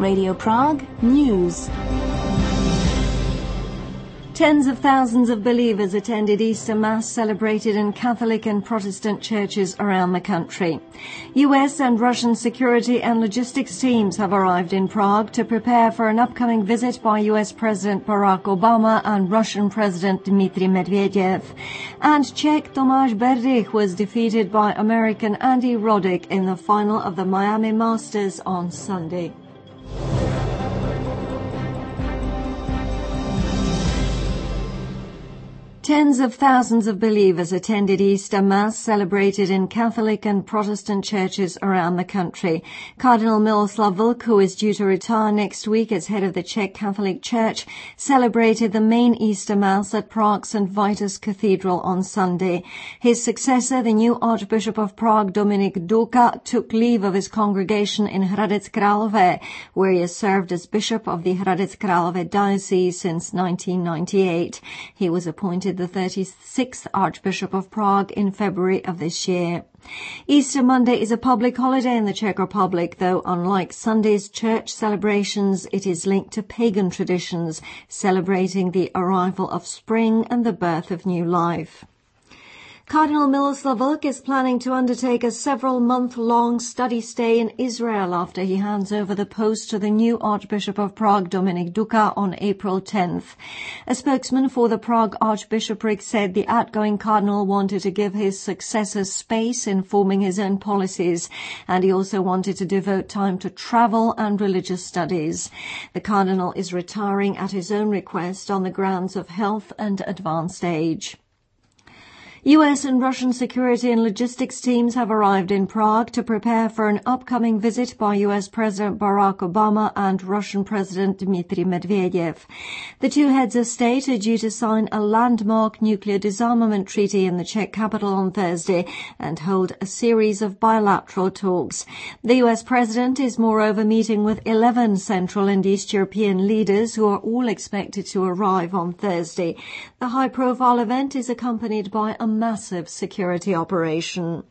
Radio Prague News. Tens of thousands of believers attended Easter Mass celebrated in Catholic and Protestant churches around the country. US and Russian security and logistics teams have arrived in Prague to prepare for an upcoming visit by US President Barack Obama and Russian President Dmitry Medvedev. And Czech Tomáš Berdych was defeated by American Andy Roddick in the final of the Miami Masters on Sunday. Tens of thousands of believers attended Easter Mass celebrated in Catholic and Protestant churches around the country. Cardinal Miloslav Vlk, who is due to retire next week as head of the Czech Catholic Church, celebrated the main Easter Mass at Prague's St. Vitus Cathedral on Sunday. His successor, the new Archbishop of Prague, Dominik Duka, took leave of his congregation in Hradec Králové, where he has served as bishop of the Hradec Králové diocese since 1998. He was appointed the 36th Archbishop of Prague in February of this year. Easter Monday is a public holiday in the Czech Republic, though unlike Sunday's church celebrations, it is linked to pagan traditions, celebrating the arrival of spring and the birth of new life. Cardinal Miloslav Vlk is planning to undertake a several-month-long study stay in Israel after he hands over the post to the new Archbishop of Prague, Dominik Duka, on April 10th. A spokesman for the Prague Archbishopric said the outgoing cardinal wanted to give his successor space in forming his own policies, and he also wanted to devote time to travel and religious studies. The cardinal is retiring at his own request on the grounds of health and advanced age. US and Russian security and logistics teams have arrived in Prague to prepare for an upcoming visit by US President Barack Obama and Russian President Dmitry Medvedev. The two heads of state are due to sign a landmark nuclear disarmament treaty in the Czech capital on Thursday and hold a series of bilateral talks. The US President is moreover meeting with 11 Central and East European leaders who are all expected to arrive on Thursday. The high-profile event is accompanied by a massive security operation.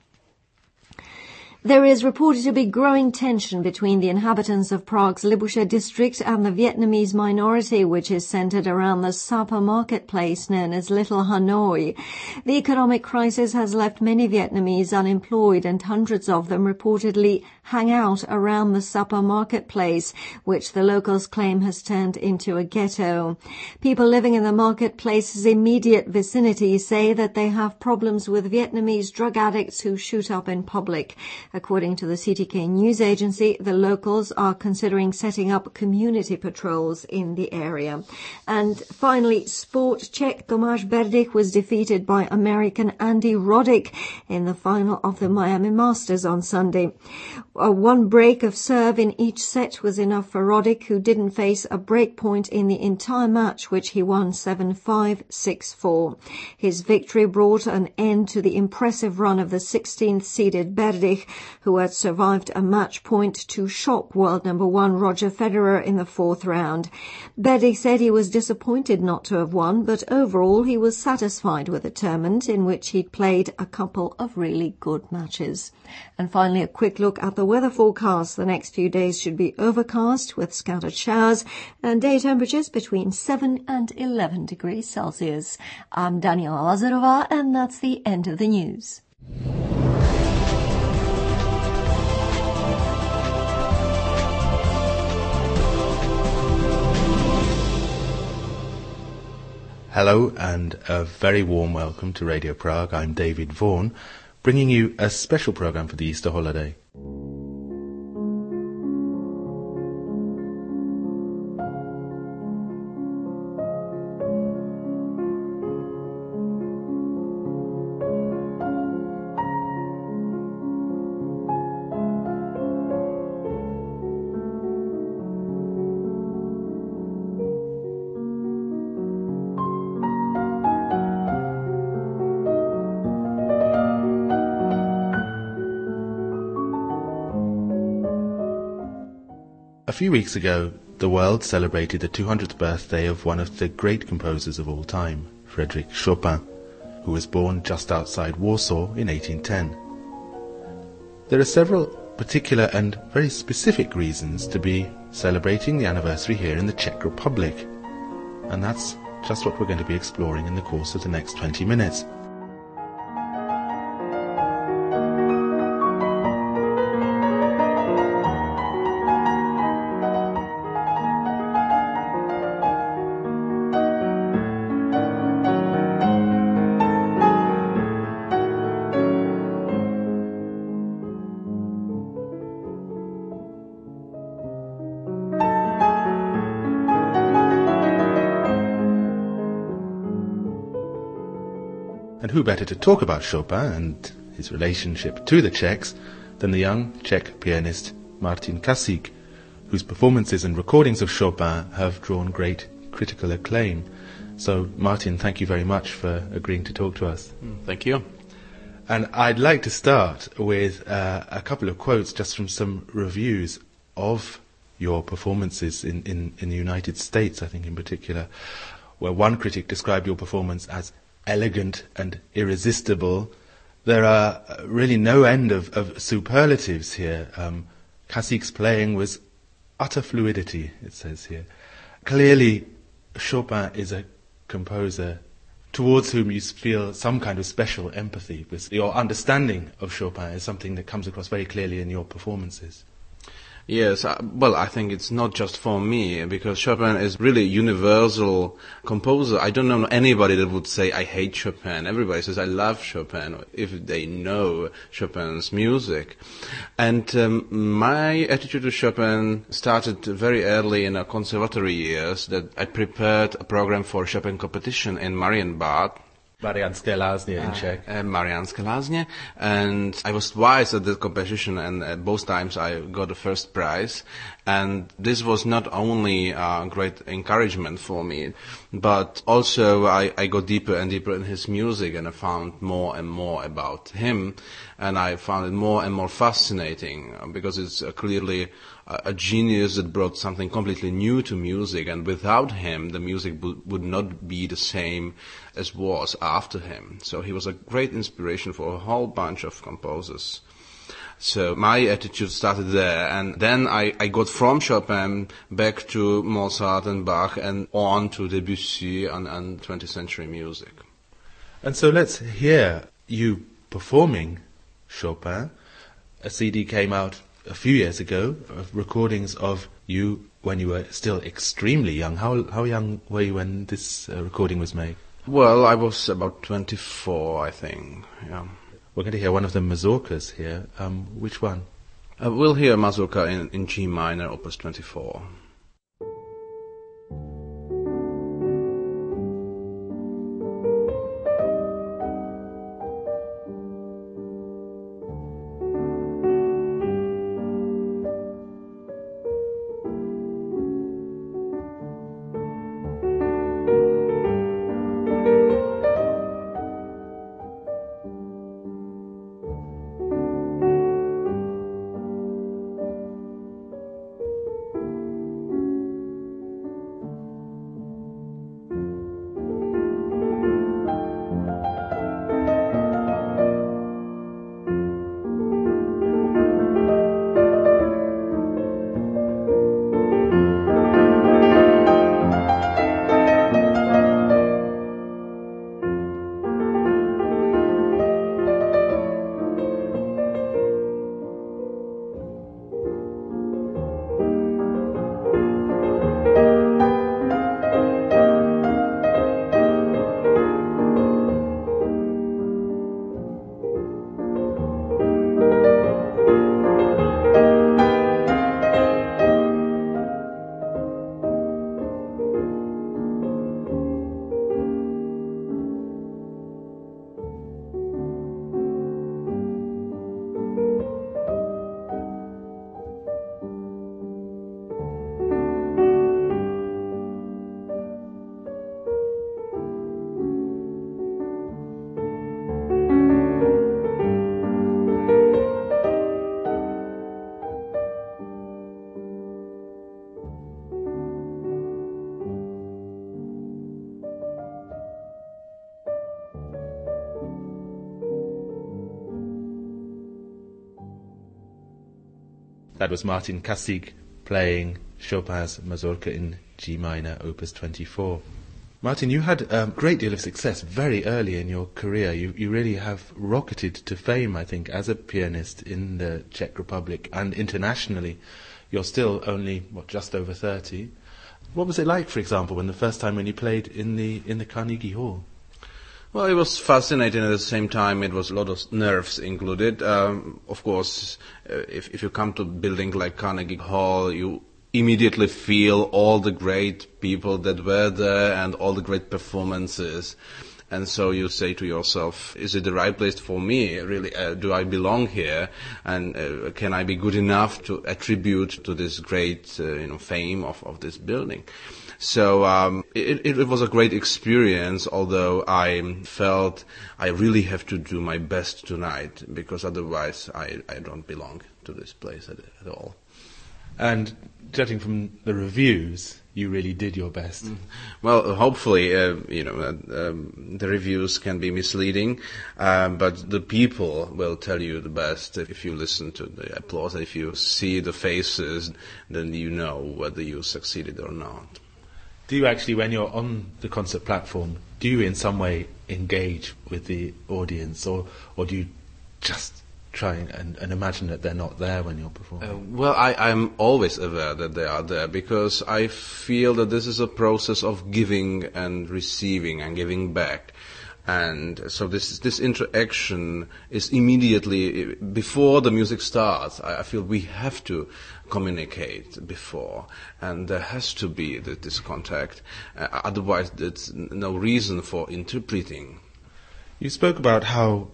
There is reported to be growing tension between the inhabitants of Prague's Libuše district and the Vietnamese minority, which is centered around the Sapa marketplace known as Little Hanoi. The economic crisis has left many Vietnamese unemployed, and hundreds of them reportedly hang out around the Sapa marketplace, which the locals claim has turned into a ghetto. People living in the marketplace's immediate vicinity say that they have problems with Vietnamese drug addicts who shoot up in public. According to the CTK news agency, the locals are considering setting up community patrols in the area. And finally, sport. Czech Tomáš Berdych was defeated by American Andy Roddick in the final of the Miami Masters on Sunday. One break of serve in each set was enough for Roddick, who didn't face a break point in the entire match, which he won 7-5, 6-4. His victory brought an end to the impressive run of the 16th-seeded Berdych, who had survived a match point to shock world number one Roger Federer in the fourth round. Berdych said he was disappointed not to have won, but overall he was satisfied with the tournament, in which he'd played a couple of really good matches. And finally, a quick look at the weather forecast. The next few days should be overcast with scattered showers and day temperatures between 7 and 11 degrees Celsius. I'm Daniela Lazarova, and that's the end of the news. Hello and a very warm welcome to Radio Prague. I'm David Vaughan, bringing you a special programme for the Easter holiday. A few weeks ago, the world celebrated the 200th birthday of one of the great composers of all time, Frédéric Chopin, who was born just outside Warsaw in 1810. There are several particular and very specific reasons to be celebrating the anniversary here in the Czech Republic. And that's just what we're going to be exploring in the course of the next 20 minutes. And who better to talk about Chopin and his relationship to the Czechs than the young Czech pianist Martin Kasík, whose performances and recordings of Chopin have drawn great critical acclaim. So, Martin, thank you very much for agreeing to talk to us. Thank you. And I'd like to start with a couple of quotes just from some reviews of your performances in the United States, I think in particular, where one critic described your performance as elegant and irresistible. There are really no end of superlatives here. Kasík's playing was utter fluidity, it says here. Clearly, Chopin is a composer towards whom you feel some kind of special empathy. Your understanding of Chopin is something that comes across very clearly in your performances. Yes, well, I think it's not just for me, because Chopin is really a universal composer. I don't know anybody that would say, I hate Chopin. Everybody says, I love Chopin, if they know Chopin's music. And my attitude to Chopin started very early in our conservatory years, that I prepared a program for Chopin competition in Marienbad. Mariánské Lázně in Czech. Mariánské Lázně. And I was twice at the competition, and at both times I got the first prize. And this was not only a great encouragement for me, but also I got deeper and deeper in his music, and I found more and more about him. And I found it more and more fascinating, because it's clearly a genius that brought something completely new to music, and without him the music would not be the same as was after him. So he was a great inspiration for a whole bunch of composers. So my attitude started there, and then I got from Chopin back to Mozart and Bach and on to Debussy and 20th century music. And so let's hear you performing Chopin. A CD came out a few years ago of recordings of you when you were still extremely young. How young were you when this recording was made? Well, I was about 24, I think. Yeah. We're going to hear one of the mazurkas here. Which one? We'll hear mazurka in G minor, opus 24. That was Martin Kasík playing Chopin's Mazurka in G minor, Opus 24. Martin, you had a great deal of success very early in your career. You really have rocketed to fame, I think, as a pianist in the Czech Republic and internationally. You're still only, just over 30. What was it like, for example, when you played in the Carnegie Hall? Well, it was fascinating. At the same time, it was a lot of nerves included. Of course, if you come to a building like Carnegie Hall, you immediately feel all the great people that were there and all the great performances. And so you say to yourself, is it the right place for me? Really, do I belong here? And can I be good enough to attribute to this great fame of this building? So it was a great experience, although I felt I really have to do my best tonight, because otherwise I don't belong to this place at all. And judging from the reviews, you really did your best. Well, hopefully, the reviews can be misleading, but the people will tell you the best. If you listen to the applause, if you see the faces, then you know whether you succeeded or not. Do you actually, when you're on the concert platform, do you in some way engage with the audience, or do you just try and imagine that they're not there when you're performing? Well, I'm always aware that they are there, because I feel that this is a process of giving and receiving and giving back. And so this interaction is immediately before the music starts. I feel we have to communicate before, and there has to be this contact. Otherwise, there's no reason for interpreting. You spoke about how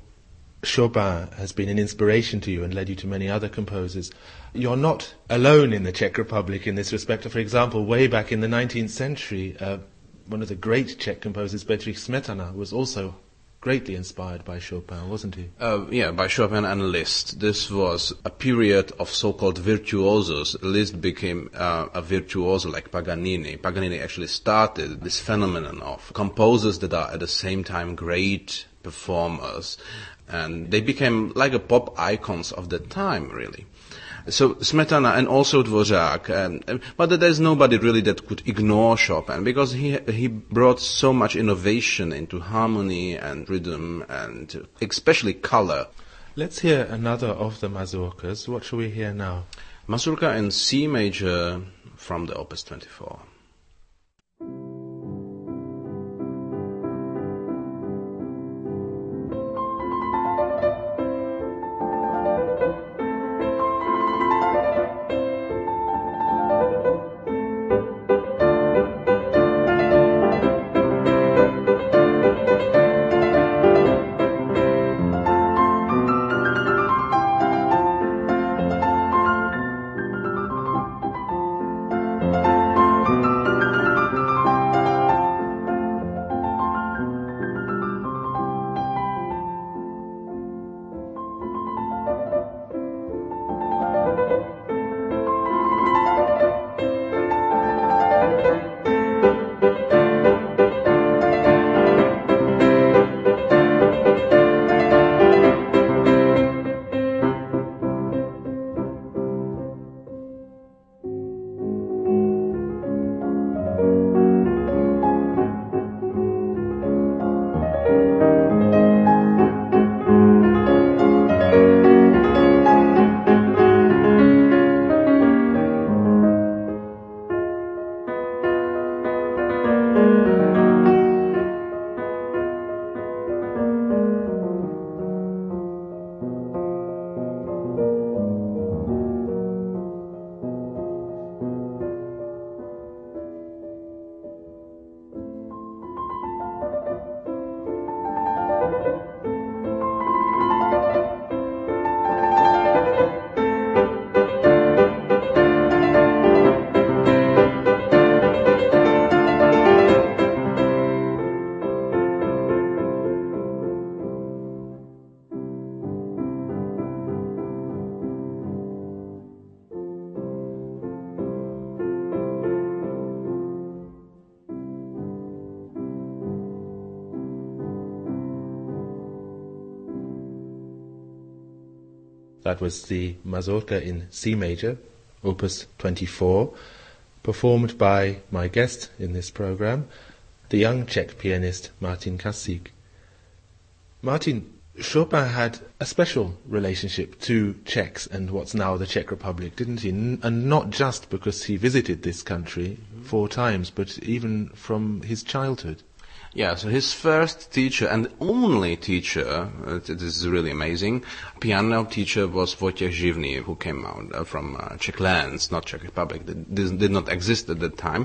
Chopin has been an inspiration to you and led you to many other composers. You're not alone in the Czech Republic in this respect. For example, way back in the 19th century, one of the great Czech composers, Bedřich Smetana, was also greatly inspired by Chopin, wasn't he? By Chopin and Liszt. This was a period of so-called virtuosos. Liszt became a virtuoso like Paganini. Paganini actually started this phenomenon of composers that are at the same time great performers, and they became like a pop icons of that time, really. So Smetana and also Dvořák, but there's nobody really that could ignore Chopin, because he brought so much innovation into harmony and rhythm and especially color. Let's hear another of the mazurkas. What shall we hear now? Mazurka in C major from the Opus 24. That was the Mazurka in C major, Opus 24, performed by my guest in this program, the young Czech pianist Martin Kasík. Martin, Chopin had a special relationship to Czechs and what's now the Czech Republic, didn't he? And not just because he visited this country 4 times, but even from his childhood. Yeah, so his first teacher and only teacher, this is really amazing, piano teacher was Wojciech Živný, who came out from Czech lands, not Czech Republic. This did not exist at that time.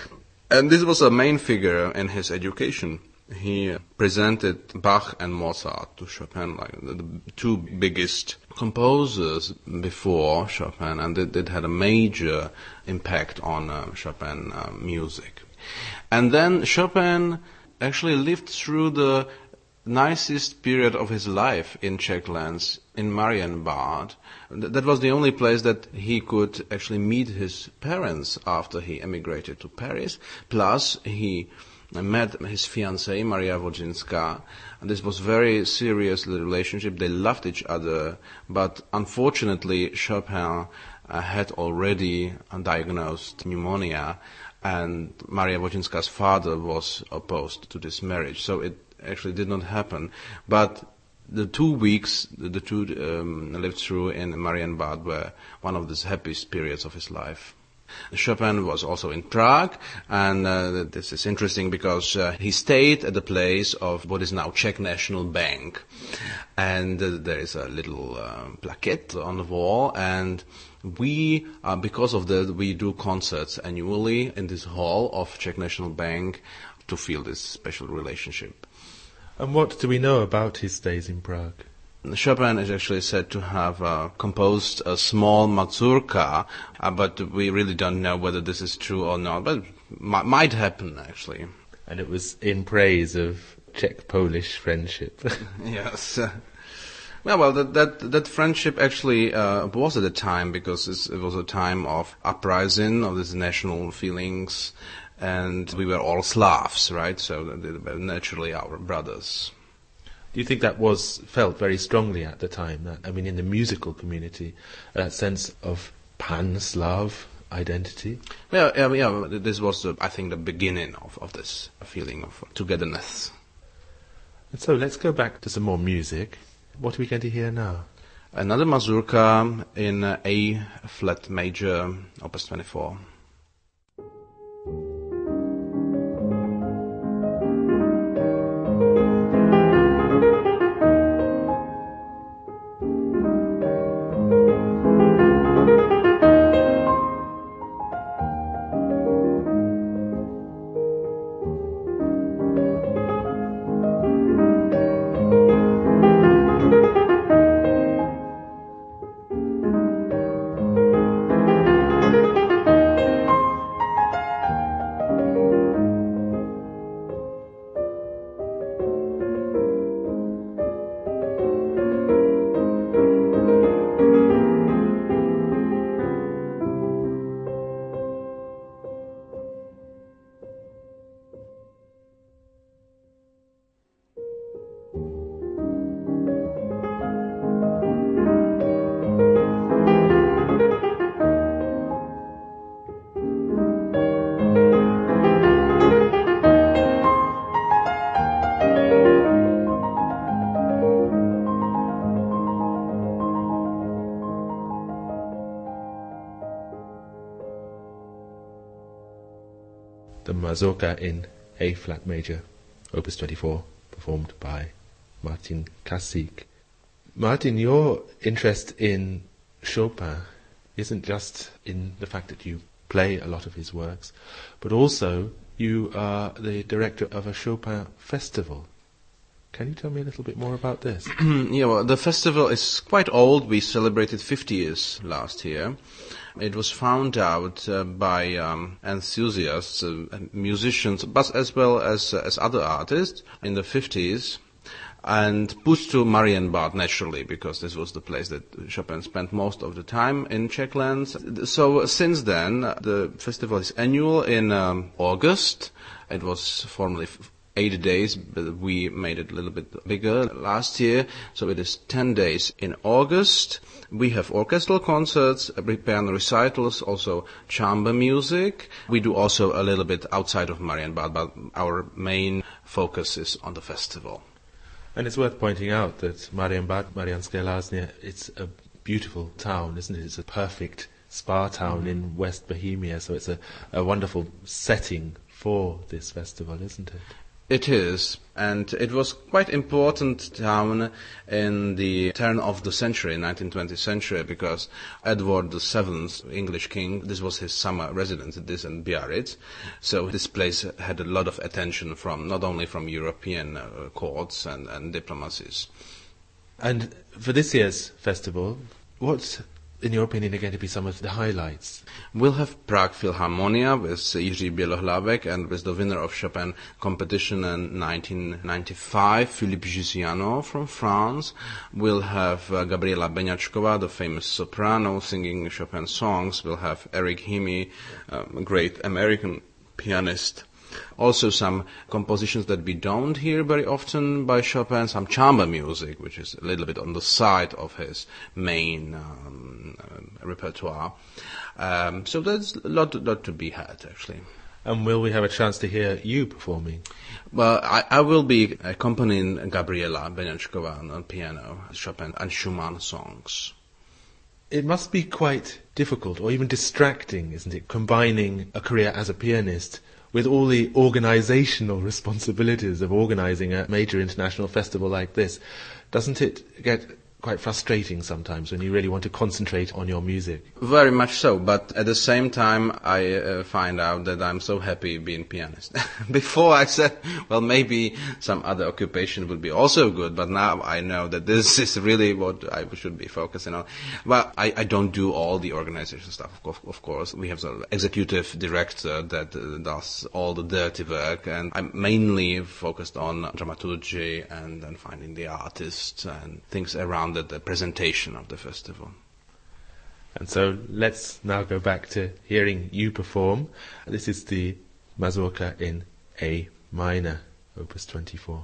And this was a main figure in his education. He presented Bach and Mozart to Chopin, like the 2 biggest composers before Chopin, and it had a major impact on Chopin music. And then Chopin actually lived through the nicest period of his life in Czech lands, in Marienbad. That was the only place that he could actually meet his parents after he emigrated to Paris. Plus, he met his fiancée, Maria Wodzinska, and this was very serious relationship. They loved each other, but unfortunately Chopin had already diagnosed pneumonia, and Maria Wodzinska's father was opposed to this marriage, so it actually did not happen. But the 2 weeks the two lived through in Marienbad were one of the happiest periods of his life. Chopin was also in Prague, and this is interesting because he stayed at the place of what is now Czech National Bank. And there is a little plaquette on the wall, and we, because of that, we do concerts annually in this hall of Czech National Bank to feel this special relationship. And what do we know about his stays in Prague? Chopin is actually said to have composed a small mazurka, but we really don't know whether this is true or not, but might happen actually. And it was in praise of Czech-Polish friendship. Yes. Well, that friendship actually was at a time, because it was a time of uprising, of these national feelings, and we were all Slavs, right? So they were naturally our brothers. Do you think that was felt very strongly at the time? In the musical community, that sense of pan-Slav identity? Yeah. This was, I think, the beginning of this feeling of togetherness. And so let's go back to some more music. What are we going to hear now? Another mazurka in A flat major, Opus 24. The Mazurka in A flat major, Opus 24, performed by Martin Kasík. Martin, your interest in Chopin isn't just in the fact that you play a lot of his works, but also you are the director of a Chopin festival. Can you tell me a little bit more about this? Yeah, well, the festival is quite old. We celebrated 50 years last year. It was found out by enthusiasts, musicians, but as well as other artists in the 50s, and pushed to Marienbad naturally, because this was the place that Chopin spent most of the time in Czech lands. So since then, the festival is annual in August. It was formerly 8 days, but we made it a little bit bigger last year. So it is 10 days in August. We have orchestral concerts, piano recitals, also chamber music. We do also a little bit outside of Marienbad, but our main focus is on the festival. And it's worth pointing out that Marienbad, Mariánske Lázně, it's a beautiful town, isn't it? It's a perfect spa town in West Bohemia, so it's a wonderful setting for this festival, isn't it? It is, and it was quite important town in the turn of the century, 19th century, because Edward VII, English king, this was his summer residence, this in Biarritz. So this place had a lot of attention from, not only from European courts and diplomacies. And for this year's festival, what, in your opinion, are going to be some of the highlights? We'll have Prague Philharmonia with Jiří Bělohlavek and with the winner of Chopin competition in 1995, Philippe Giussiano from France. We'll have Gabriela Beňačková, the famous soprano, singing Chopin songs. We'll have Eric Himy, a great American pianist. Also some compositions that we don't hear very often by Chopin, some chamber music, which is a little bit on the side of his main repertoire. So there's a lot to be had, actually. And will we have a chance to hear you performing? Well, I will be accompanying Gabriela Beňačková on piano, Chopin and Schumann songs. It must be quite difficult, or even distracting, isn't it, combining a career as a pianist with all the organizational responsibilities of organizing a major international festival like this. Doesn't it get quite frustrating sometimes when you really want to concentrate on your music? Very much so, but at the same time I find out that I'm so happy being pianist. Before I said, well, maybe some other occupation would be also good, but now I know that this is really what I should be focusing on. Well, I don't do all the organization stuff, of course. We have the executive director that does all the dirty work, and I'm mainly focused on dramaturgy and finding the artists and things around the presentation of the festival. And so let's now go back to hearing you perform. This is the Mazurka in A minor, Opus 24.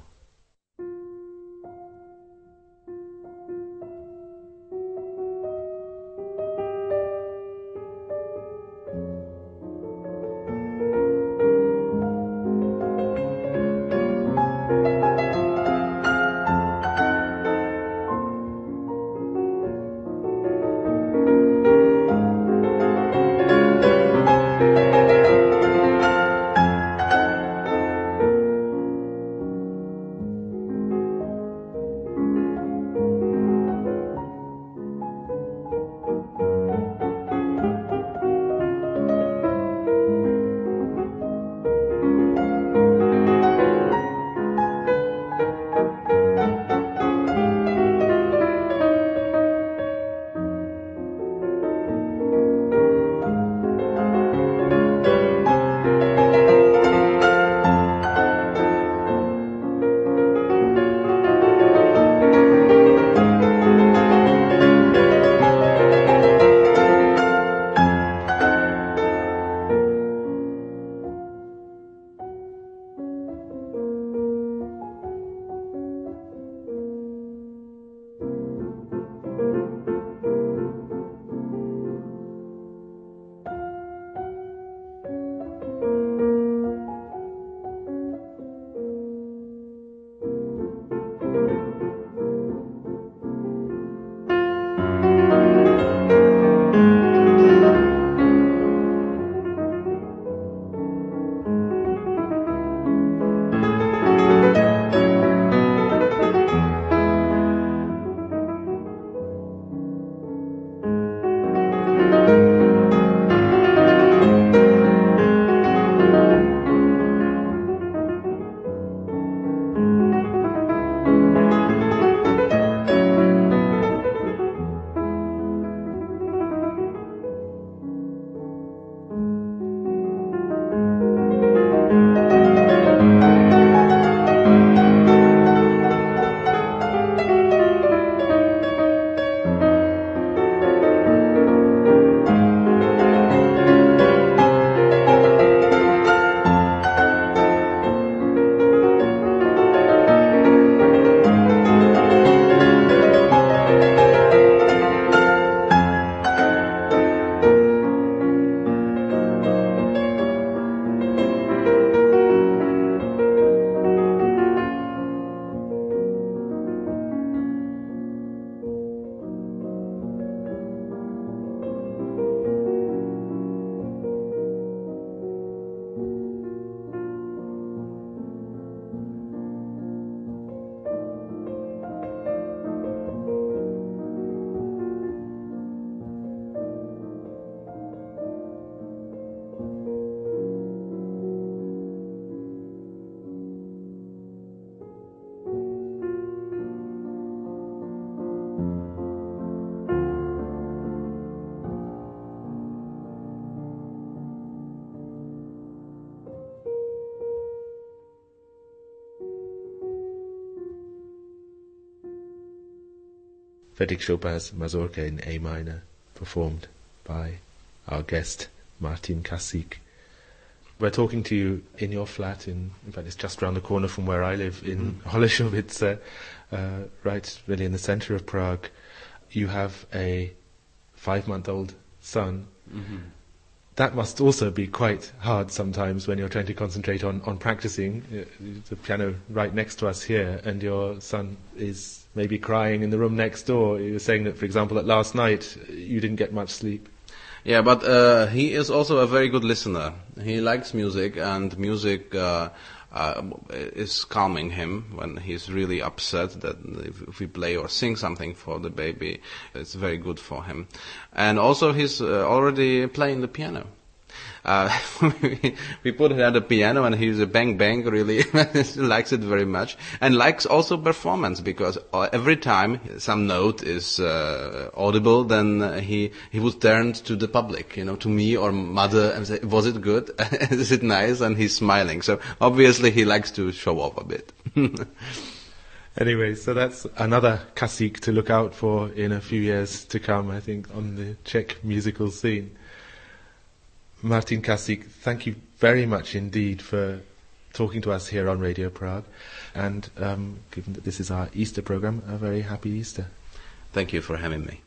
Frédéric Chopin's Mazurka in A minor, performed by our guest, Martin Kasik. We're talking to you in your flat, in fact it's just around the corner from where I live, in Holešovice, right really in the centre of Prague. You have a 5-month-old son. Mm-hmm. That must also be quite hard sometimes when you're trying to concentrate on practicing. The piano right next to us here, and your son is maybe crying in the room next door. You were saying that, for example, that last night you didn't get much sleep. Yeah, but he is also a very good listener. He likes music, and music is calming him when he's really upset. That if we play or sing something for the baby, it's very good for him. And also he's already playing the piano. We put it at the piano, and he's a bang bang, really. He likes it very much, and likes also performance, because every time some note is audible, then he would turn to the public, to me or mother, and say, "Was it good? Is it nice?" And he's smiling. So obviously he likes to show off a bit. Anyway, so that's another Kasik to look out for in a few years to come, I think, on the Czech musical scene. Martin Kasik, thank you very much indeed for talking to us here on Radio Prague. And given that this is our Easter program, a very happy Easter. Thank you for having me.